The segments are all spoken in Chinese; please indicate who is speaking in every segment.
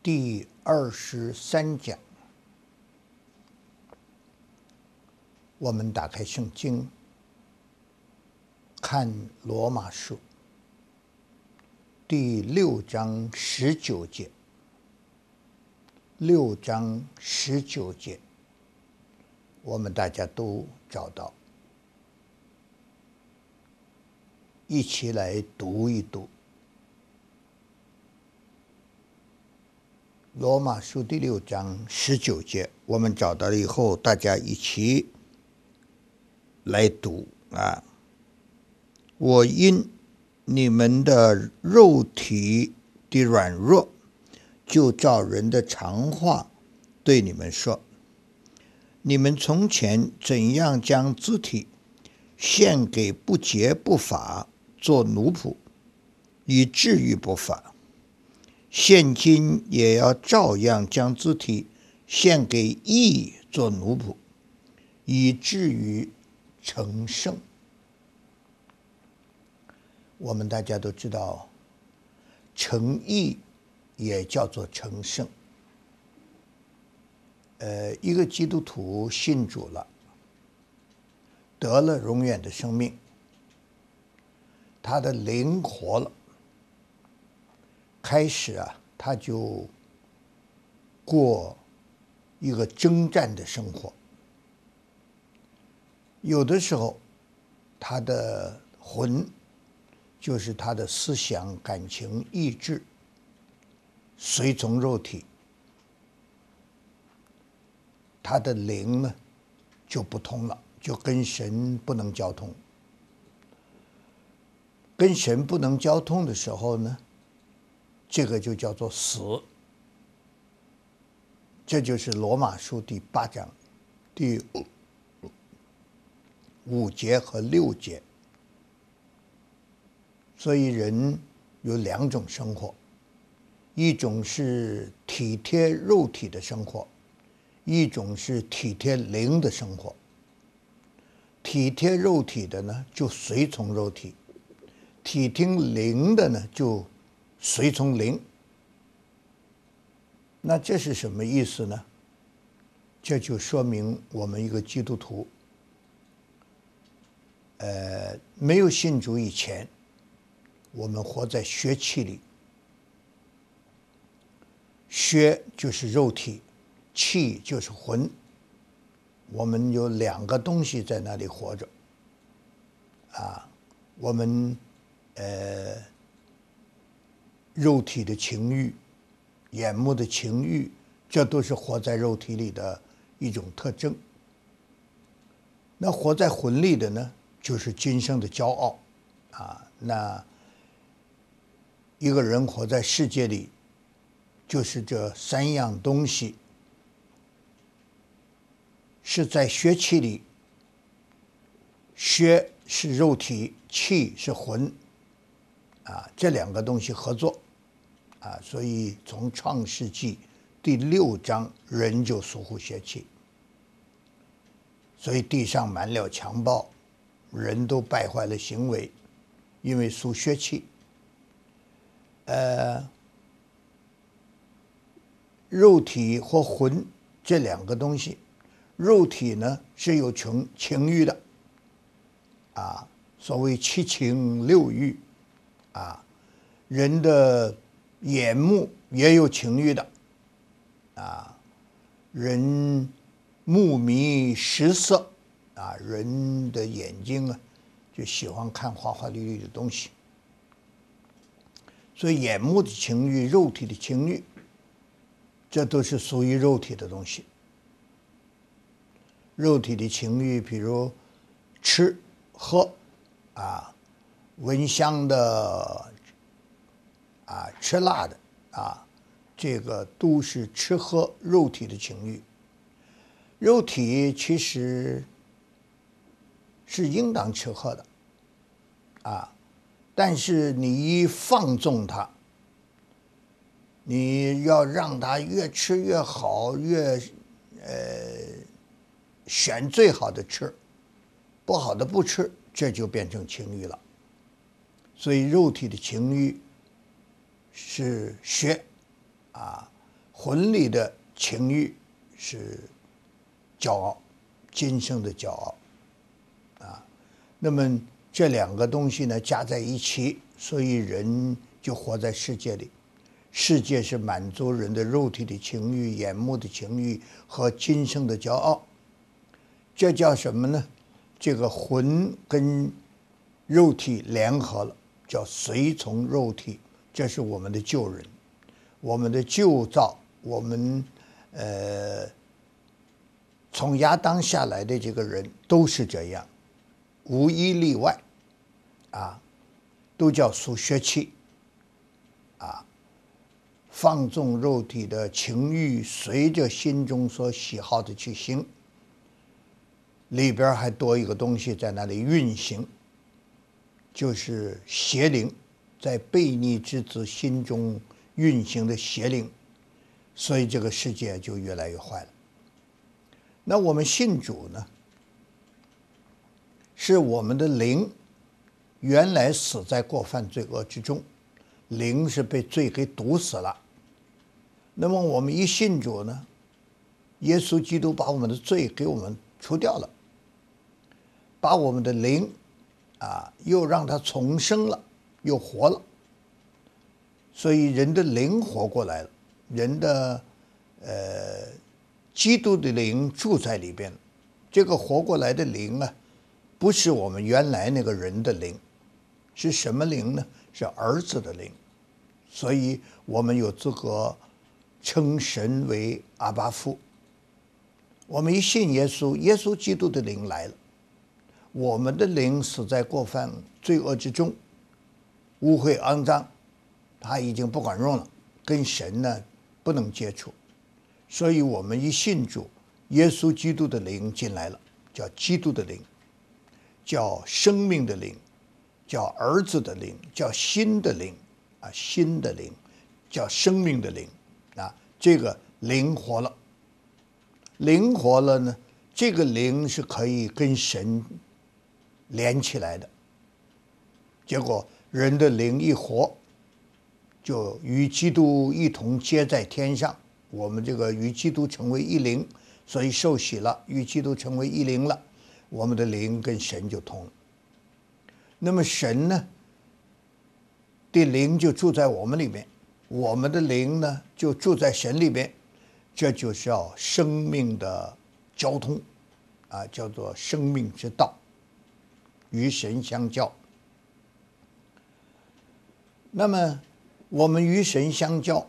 Speaker 1: 第23讲，我们打开圣经，看罗马书第6章19节。6章19节，我们大家都找到，一起来读一读。罗马书第6章19节，我们找到了以后，大家一起来读啊！我因你们的肉体的软弱，就照人的常话对你们说：你们从前怎样将肢体献给不洁不法做奴仆，以至于不法，现今也要照样将肢体献给义做奴仆，以至于成圣。我们大家都知道，成义也叫做成圣。一个基督徒信主了，得了永远的生命，他的灵活了，开始他就过一个征战的生活。有的时候，他的魂，就是他的思想、感情、意志，随从肉体，他的灵呢就不通了，就跟神不能交通。跟神不能交通的时候呢，这个就叫做死。这就是罗马书第8章第5节和6节。所以人有2种生活，一种是体贴肉体的生活，一种是体贴灵的生活。体贴肉体的呢，就随从肉体；体贴灵的呢，就随从灵。那这是什么意思呢？这就说明我们一个基督徒，没有信主以前，我们活在血气里。血就是肉体，气就是魂。我们有2个东西在那里活着我们肉体的情欲、眼目的情欲，这都是活在肉体里的一种特征。那活在魂里的呢，就是今生的骄傲那一个人活在世界里，就是这3样东西是在血气里。血是肉体，气是魂这2个东西合作所以从创世纪第6章，人就属乎血气，所以地上满了强暴，人都败坏了行为，因为属血气。肉体或魂这2个东西，肉体呢是有情欲的所谓7情6欲人的眼目也有情欲的人目迷食色人的眼睛就喜欢看花花绿绿的东西。所以眼目的情欲、肉体的情欲，这都是属于肉体的东西。肉体的情欲，比如吃喝闻香的吃辣的这个都是吃喝肉体的情欲。肉体其实是应当吃喝的但是你一放纵它，你要让它越吃越好，越选最好的吃，不好的不吃，这就变成情欲了。所以肉体的情欲是血魂里的情欲是骄傲，今生的骄傲啊。那么这两个东西呢加在一起，所以人就活在世界里。世界是满足人的肉体的情欲、眼目的情欲和今生的骄傲。这叫什么呢？这个魂跟肉体联合了，叫随从肉体。这是我们的旧人，我们的旧造，我们从亚当下来的这个人都是这样，无一例外啊，都叫属血气啊，放纵肉体的情欲，随着心中所喜好的去行。里边还多一个东西在那里运行，就是邪灵，在悖逆之子心中运行的邪灵，所以这个世界就越来越坏了。那我们信主呢，是我们的灵原来死在过犯罪恶之中，灵是被罪给毒死了。那么我们一信主呢，耶稣基督把我们的罪给我们除掉了，把我们的灵又让它重生了，又活了。所以人的灵活过来了，人的基督的灵住在里边。这个活过来的灵啊，不是我们原来那个人的灵，是什么灵呢？是儿子的灵。所以我们有资格称神为阿爸父。我们一信耶稣，耶稣基督的灵来了，我们的灵死在过犯罪恶之中，污秽肮脏，他已经不管用了，跟神呢不能接触。所以我们一信主，耶稣基督的灵进来了，叫基督的灵，叫生命的灵，叫儿子的灵，叫新的灵新的灵，叫生命的灵这个灵活了。灵活了呢，这个灵是可以跟神连起来的。结果人的灵一活，就与基督一同接在天上。我们这个与基督成为一灵，所以受洗了，与基督成为一灵了，我们的灵跟神就通了。那么神呢的灵就住在我们里面，我们的灵呢就住在神里面，这就是叫生命的交通叫做生命之道，与神相交。那么我们与神相交，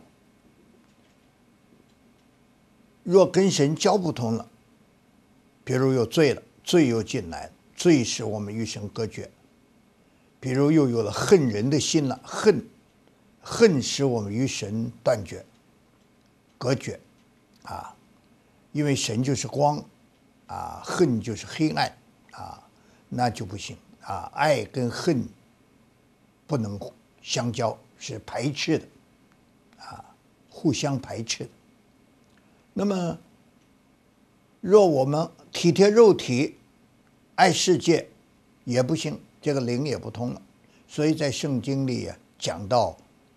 Speaker 1: 若跟神交不通了，比如有罪了，罪又进来了，罪使我们与神隔绝。比如又有了恨人的心了，恨使我们与神断绝、隔绝因为神就是光恨就是黑暗那就不行爱跟恨不能相交，是排斥的互相排斥的。那么若我们体贴肉体，爱世界也不行，这个灵也不通了。所以在圣经里讲到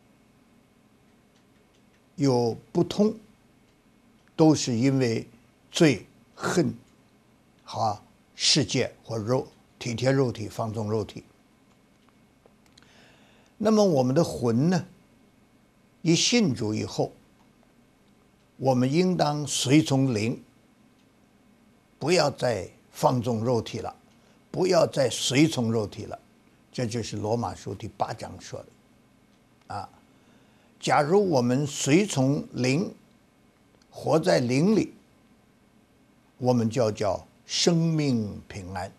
Speaker 1: 有不通，都是因为罪、恨世界或体贴肉体、放纵肉体。那么我们的魂呢，一信主以后，我们应当随从灵，不要再放纵肉体了，不要再随从肉体了。这就是罗马书第8章说的假如我们随从灵，活在灵里，我们就叫生命平安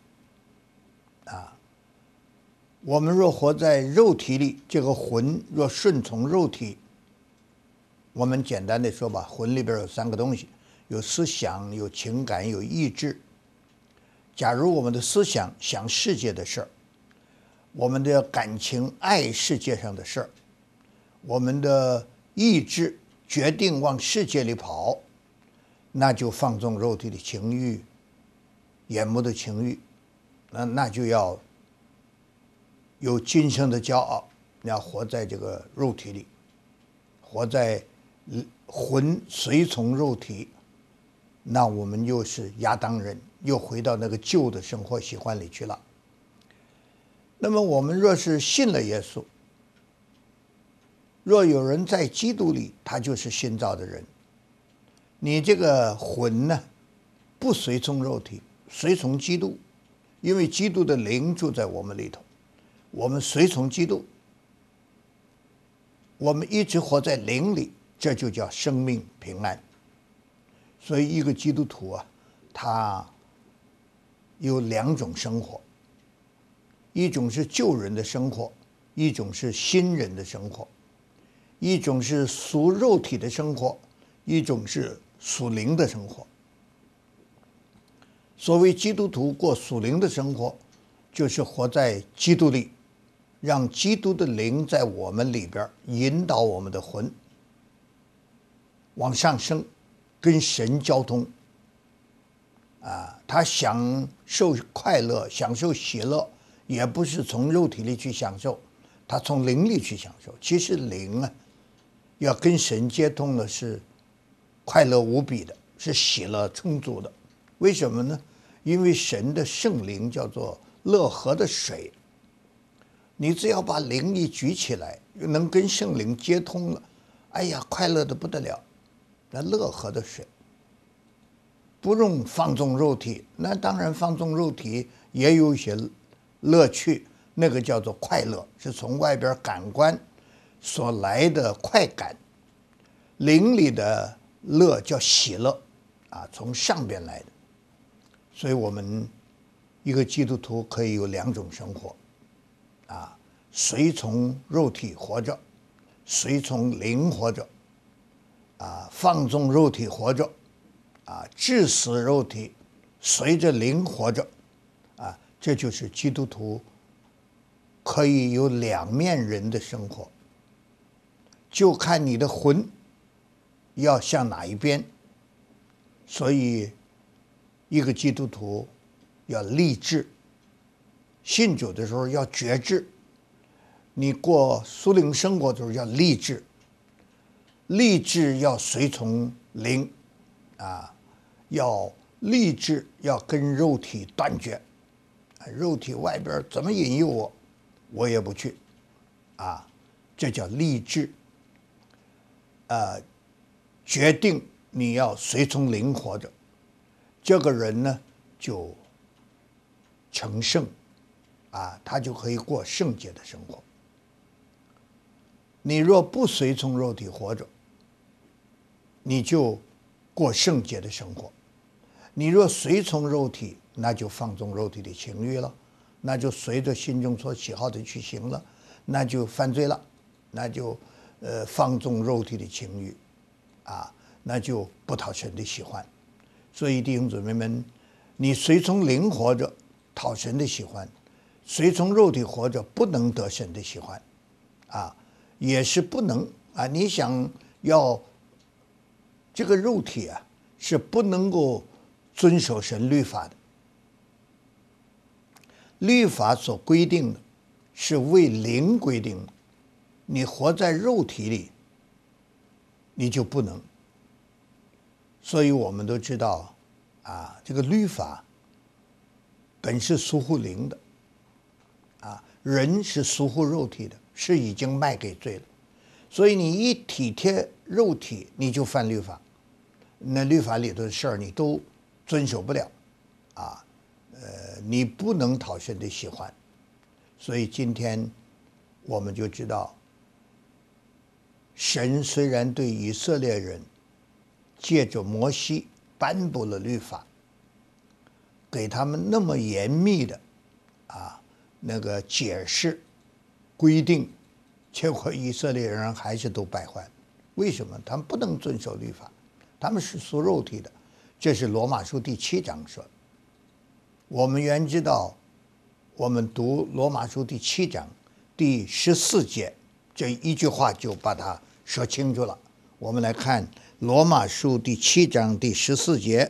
Speaker 1: 我们若活在肉体里，这个魂若顺从肉体，我们简单的说吧，魂里边有3个东西，有思想，有情感，有意志。假如我们的思想想世界的事儿，我们的感情爱世界上的事儿，我们的意志决定往世界里跑，那就放纵肉体的情欲、眼目的情欲，那就要有今生的骄傲，要活在这个肉体里，活在魂随从肉体，那我们又是亚当人，又回到那个旧的生活习惯里去了。那么我们若是信了耶稣，若有人在基督里，他就是新造的人。你这个魂呢，不随从肉体，随从基督，因为基督的灵住在我们里头，我们随从基督，我们一直活在灵里，这就叫生命平安。所以一个基督徒啊，他有两种生活，一种是旧人的生活，一种是新人的生活，一种是属肉体的生活，一种是属灵的生活。所谓基督徒过属灵的生活，就是活在基督里，让基督的灵在我们里边引导我们的魂往上升，跟神交通。他享受快乐，享受喜乐，也不是从肉体里去享受，他从灵里去享受。其实灵啊，要跟神接通的是快乐无比的，是喜乐充足的。为什么呢？因为神的圣灵叫做乐河的水，你只要把灵一举起来，能跟圣灵接通了，哎呀，快乐的不得了。那乐河的水不用放纵肉体，那当然放纵肉体也有一些乐趣，那个叫做快乐，是从外边感官所来的快感。灵里的乐叫喜乐，从上边来的。所以我们一个基督徒可以有两种生活，随从肉体活着，随从灵活着，放纵肉体活着，致死肉体，随着灵活着，这就是基督徒可以有两面人的生活，就看你的魂要向哪一边。所以一个基督徒要立志，信主的时候要决志，你过属灵生活的时候要立志，立志要随从灵，要立志要跟肉体断绝，肉体外边怎么引诱我，我也不去，这叫立志，决定你要随从灵活着，这个人呢就成圣，他就可以过圣洁的生活。你若不随从肉体活着，你就过圣洁的生活；你若随从肉体，那就放纵肉体的情欲了，那就随着心中所喜好的去行了，那就犯罪了，那就放纵肉体的情欲，那就不讨神的喜欢。所以弟兄姊妹们，你随从灵活着，讨神的喜欢；随从肉体活着，不能得神的喜欢，也是不能你想要这个肉体是不能够遵守神律法的。律法所规定的是为灵规定的，你活在肉体里，你就不能。所以我们都知道这个律法本是属乎灵的，人是属乎肉体的，是已经卖给罪了。所以你一体贴肉体，你就犯律法，那律法里头的事儿你都遵守不了，你不能讨神的喜欢。所以今天我们就知道，神虽然对以色列人借着摩西颁布了律法，给他们那么严密的那个解释规定，结果以色列人还是都败坏。为什么？他们不能遵守律法，他们是属肉体的。这是罗马书第7章说的。我们原知道，我们读罗马书第7章第14节，这一句话就把它说清楚了。我们来看罗马书第7章第14节。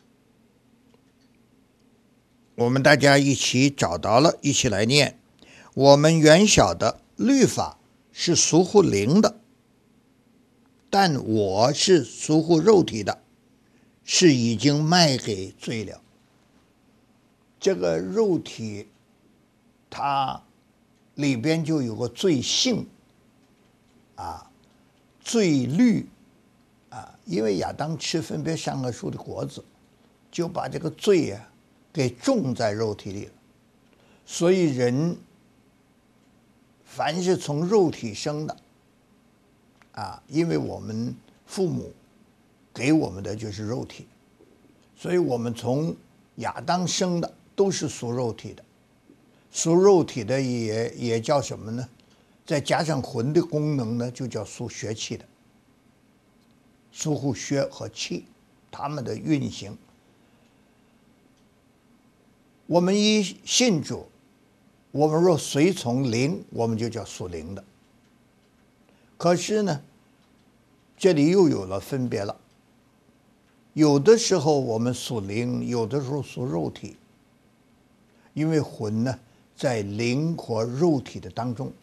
Speaker 1: 我们大家一起找到了，一起来念。 我们原晓得律法是属乎灵的，但我是属乎肉体的，是已经卖给罪了。这个肉体它里边就有个罪性罪律因为亚当吃分别善恶树的果子，就把这个罪给种在肉体里了。所以人凡是从肉体生的因为我们父母给我们的就是肉体，所以我们从亚当生的都是属肉体的。属肉体的也叫什么呢？再加上魂的功能呢，就叫属血气的。属乎血和气，它们的运行。我们一信主，我们若随从灵，我们就叫属灵的。可是呢，这里又有了分别了。有的时候我们属灵，有的时候属肉体，因为魂呢在灵和肉体的当中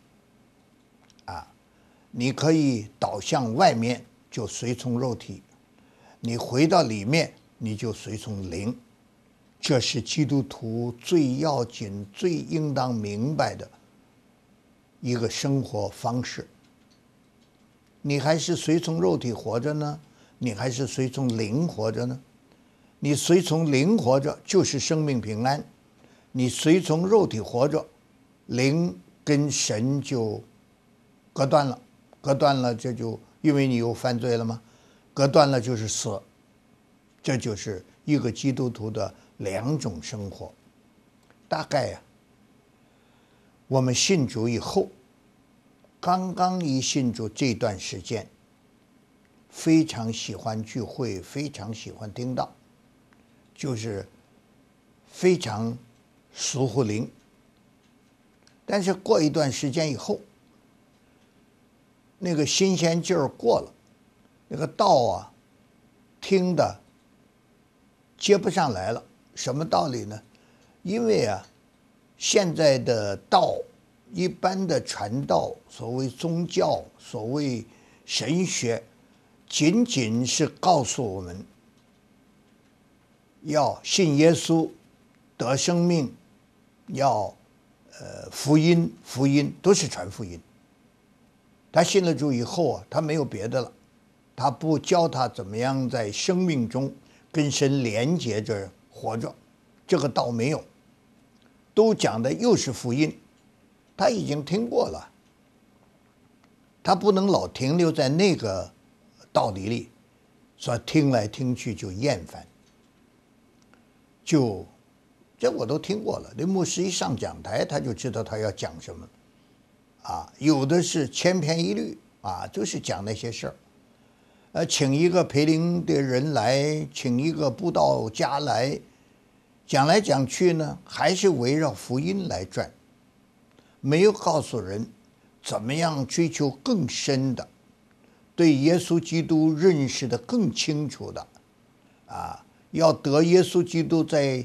Speaker 1: 你可以倒向外面就随从肉体，你回到里面你就随从灵。这是基督徒最要紧、最应当明白的一个生活方式。你还是随从肉体活着呢，你还是随从灵活着呢？你随从灵活着就是生命平安，你随从肉体活着，灵跟神就隔断了。隔断了，这就因为你又犯罪了吗？隔断了就是死。这就是一个基督徒的两种生活。大概我们信主以后，刚刚一信主这段时间，非常喜欢聚会，非常喜欢听道，就是非常属乎灵。但是过一段时间以后，那个新鲜劲儿过了，那个道听的接不上来了。什么道理呢？因为现在的道，一般的传道，所谓宗教，所谓神学，仅仅是告诉我们要信耶稣得生命，要福音都是传福音。他信了主以后他没有别的了，他不教他怎么样在生命中跟神连结着活着，这个道没有，都讲的又是福音，他已经听过了，他不能老停留在那个道理里，所以听来听去就厌烦。这我都听过了，那牧师一上讲台，他就知道他要讲什么。有的是千篇一律都是讲那些事儿。请一个培灵的人来，请一个布道家来，讲来讲去呢，还是围绕福音来转，没有告诉人怎么样追求更深的，对耶稣基督认识的更清楚的，要得耶稣基督在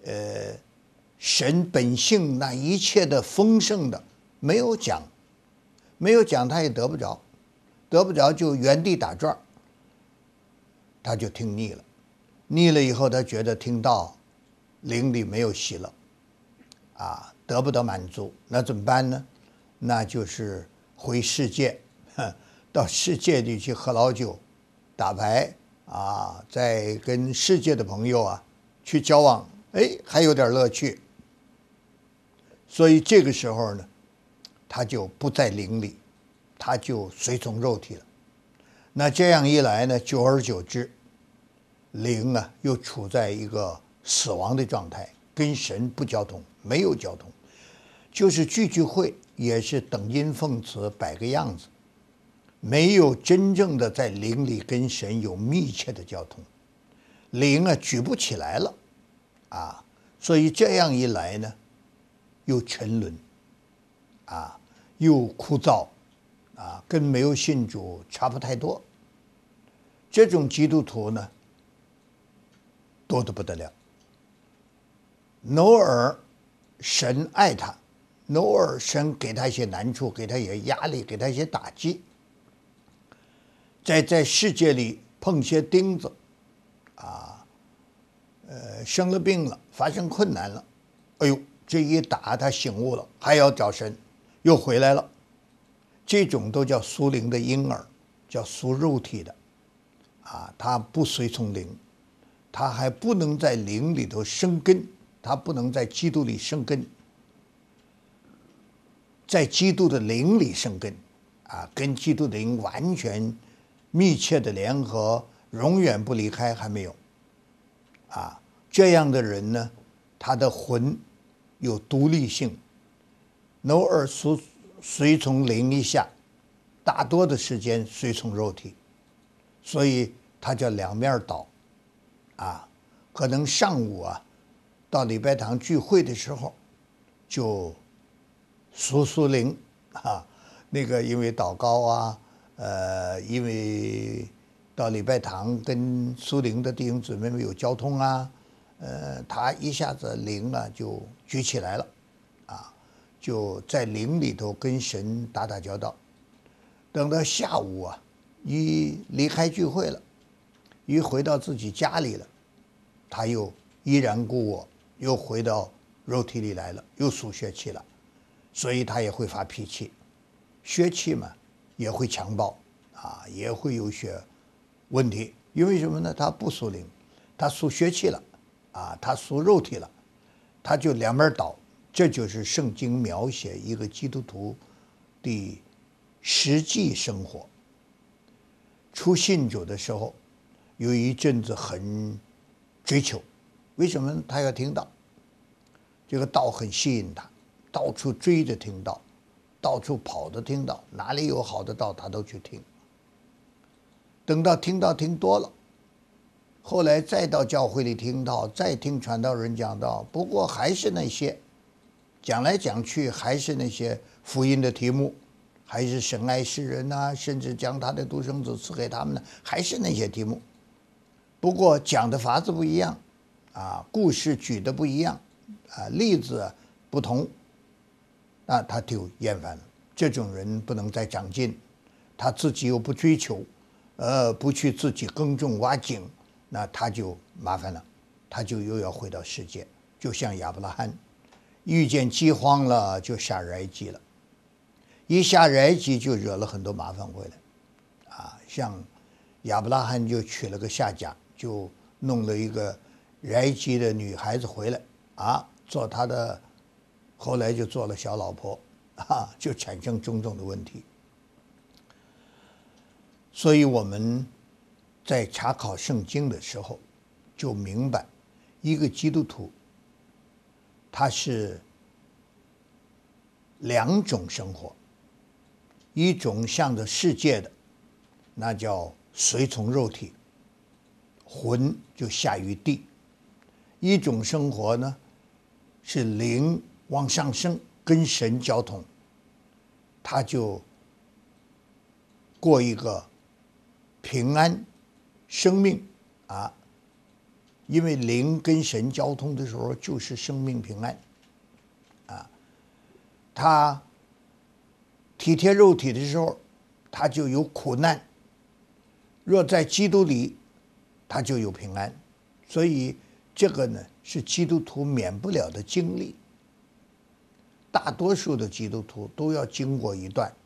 Speaker 1: 神本性那一切的丰盛的。没有讲，他也得不着就原地打转，他就听腻了以后，他觉得听到灵里没有喜乐，得不到满足，那怎么办呢？那就是回世界，到世界里去喝老酒、打牌再跟世界的朋友去交往，还有点乐趣。所以这个时候呢，他就不在灵里，他就随从肉体了。那这样一来呢，久而久之，灵又处在一个死亡的状态，跟神不交通，没有交通，就是聚会也是等阴奉词，摆个样子，没有真正的在灵里跟神有密切的交通，灵举不起来了所以这样一来呢，又沉沦又枯燥跟没有信主差不太多。这种基督徒呢，多得不得了。偶尔神爱他， 偶尔神给他一些难处，给他一些压力，给他一些打击，在世界里碰些钉子，生了病了，发生困难了，哎呦，这一打他醒悟了，还要找神，又回来了。这种都叫属灵的婴儿，叫属肉体的，他不随从灵，他还不能在灵里头生根，他不能在基督里生根，在基督的灵里生根，跟基督的灵完全密切的联合，永远不离开，还没有，这样的人呢，他的魂有独立性，偶尔随从灵一下，大多的时间随从肉体，所以他叫两面倒，可能上午到礼拜堂聚会的时候，就属灵那个因为祷告因为到礼拜堂跟属灵的弟兄姊妹们有交通他一下子灵就举起来了，就在灵里头跟神打打交道。等到下午一离开聚会了，一回到自己家里了，他又依然故我，又回到肉体里来了，又属血气了，所以他也会发脾气，血气嘛也会强暴也会有些问题，因为什么呢？他不属灵，他属血气了他属肉体了，他就两面倒。这就是圣经描写一个基督徒的实际生活。初信主的时候，有一阵子很追求，为什么呢？他要听道，这个道很吸引他，到处追着听道，到处跑着听道，哪里有好的道他都去听。等到听道听多了，后来再到教会里听道，再听传道人讲道，不过还是那些讲来讲去，还是那些福音的题目，还是神爱世人甚至将他的独生子赐给他们还是那些题目。不过讲的法子不一样故事举的不一样例子不同，他就厌烦了。这种人不能再长进，他自己又不追求，不去自己耕种挖井，那他就麻烦了，他就又要回到世界，就像亚伯拉罕遇见饥荒了就下埃及了，一下埃及就惹了很多麻烦回来像亚伯拉罕就娶了个夏甲，就弄了一个埃及的女孩子回来做他的，后来就做了小老婆就产生种种的问题。所以我们在查考圣经的时候就明白，一个基督徒他是两种生活，一种向着世界的，那叫随从肉体，魂就下于地；一种生活呢，是灵往上升，跟神交通，他就过一个平安生命因为灵跟神交通的时候就是生命平安他体贴肉体的时候，他就有苦难；若在基督里，他就有平安。所以这个呢，是基督徒免不了的经历。大多数的基督徒都要经过一段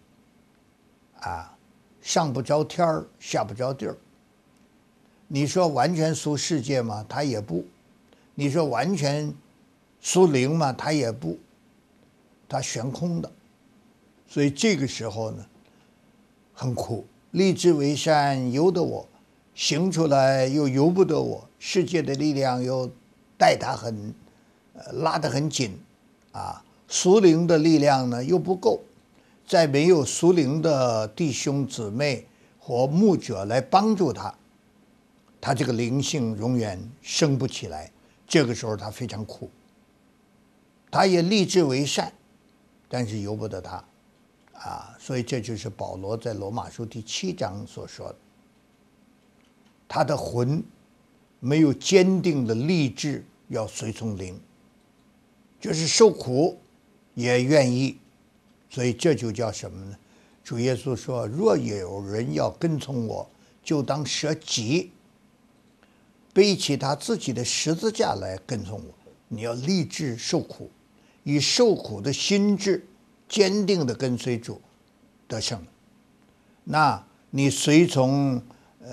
Speaker 1: 上不着天儿，下不着地儿。你说完全属世界吗？他也不。你说完全属灵吗？他也不。他悬空的。所以这个时候呢，很苦。立志为善，由得我；行出来又由不得我。世界的力量又带他拉得很紧属灵的力量呢又不够，再没有属灵的弟兄姊妹或牧者来帮助他，他这个灵性永远升不起来。这个时候他非常苦，他也立志为善，但是由不得他所以这就是保罗在罗马书第7章所说的，他的魂没有坚定的立志要随从灵，就是受苦， 也愿意，所以这就叫什么呢？主耶稣说：“若有人要跟从我，就当舍己，背起他自己的十字架来跟从我。你要立志受苦，以受苦的心志，坚定的跟随主，得胜了。那你随从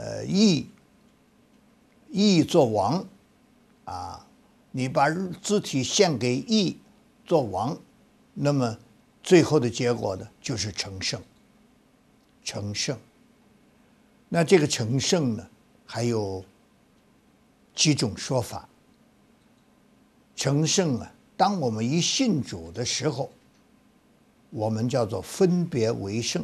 Speaker 1: 义做王啊，你把肢体献给义做王，那么最后的结果呢，就是成圣。成圣。那这个成圣呢，还有几种说法。成圣啊，当我们一信主的时候，我们叫做分别为圣，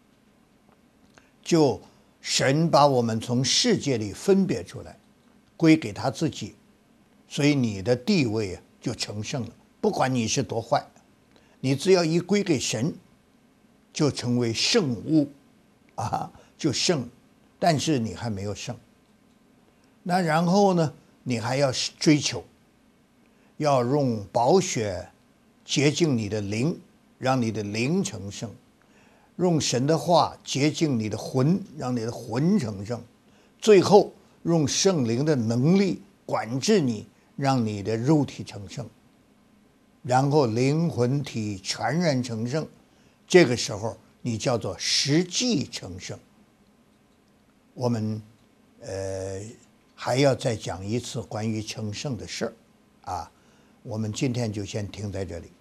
Speaker 1: 就神把我们从世界里分别出来，归给他自己，所以你的地位啊就成圣了。不管你是多坏，你只要一归给神，就成为圣物啊，就圣。但是你还没有圣，那然后呢，你还要追求，要用宝血洁净你的灵，让你的灵成圣；用神的话洁净你的魂，让你的魂成圣；最后用圣灵的能力管制你，让你的肉体成圣。然后灵魂体全然成圣，这个时候你叫做实际成圣。我们还要再讲一次关于成圣的事儿啊，我们今天就先停在这里。